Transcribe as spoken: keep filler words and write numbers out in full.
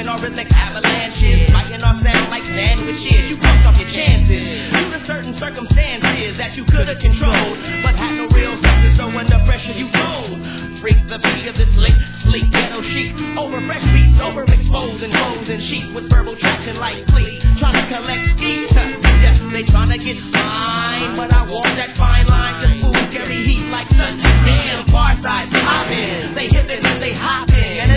tripping or rhythmic avalanches, biting our sound like sandwiches. You bumped off your chances due to certain circumstances that you could have controlled, but had no real sense. So under pressure you fold. Freak the beat of this lick, sleek ghetto chic. Over fresh beats, overexposed and clothes and sheets with verbal traction like fleet. Trying to collect heat. Yes, they trying to get mine, but I walk that fine line. Just food carry heat like sun. Damn, far side poppin'. They hippin', they hoppin'.